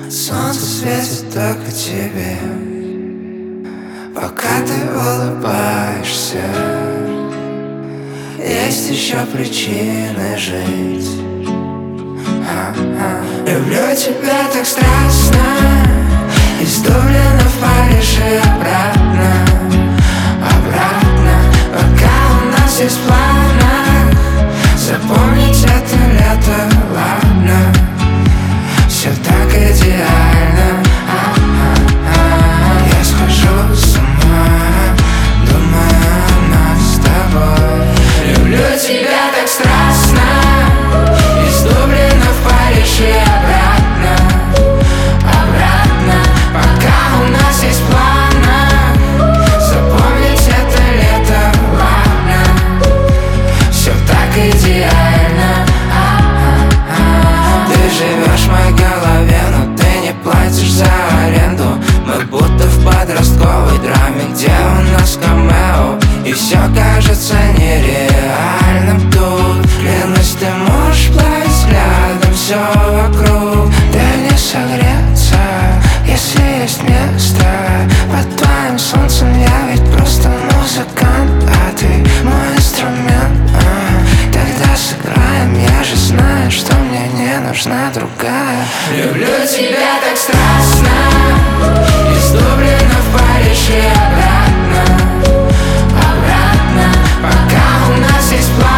Солнце светит только тебе, пока ты улыбаешься. Есть еще причины жить. Люблю тебя так страстно, из Дублина в Париж и обратно, обратно. Пока у нас есть планы, запомнить это лето, ладно. Все так идеально. Я схожу с ума, думаю о нас с тобой. Люблю тебя так страстно, из Дублина в Париж и обратно, обратно. Пока у нас есть планы, запомнить это лето, ладно. Все так идеально. Ты живешь в моей голове, но ты не платишь за аренду. Мы будто в подростковой драме, где у нас камео, и все кажется нереальным тут. Клянусь, ты можешь плавить взглядом все вокруг. Дай мне согреться, если есть место. Под твоим солнцем я ведь просто музыкант, а ты мой инструмент. Тогда сыграем, я же знаю, что мне не нужна другая. Люблю тебя так страстно, из Дублина в Париж и обратно, обратно. Пока у нас есть план.